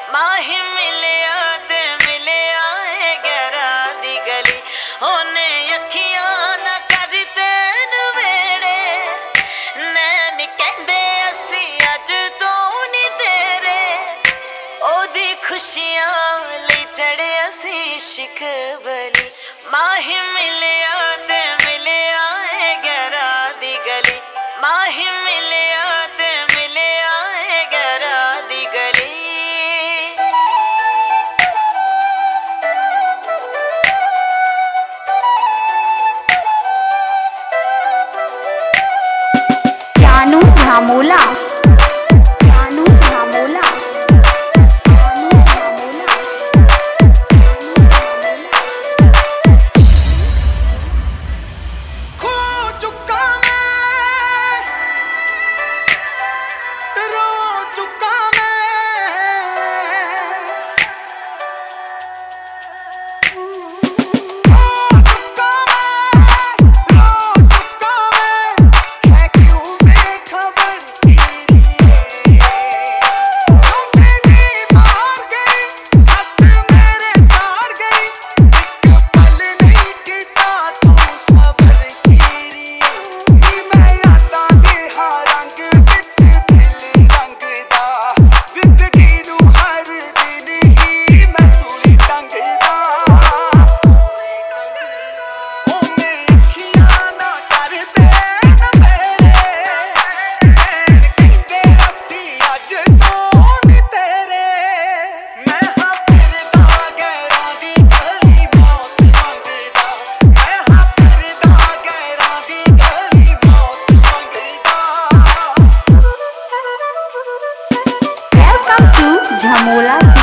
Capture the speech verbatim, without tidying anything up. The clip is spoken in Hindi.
माही मिलिया ते मिलिया है गैरा दी गली होने अखियां ना कर तेन वेड़े नैन कहंदे असी अज तो नहीं तेरे ओदी खुशियां लई चढ़े असी इश्क बली माही मिलिया ते मिलिया है गैरा दी गली माही मिलिया ते मिलिया है गैरा दी गली जानू धामोला जानू धामोला झमोला।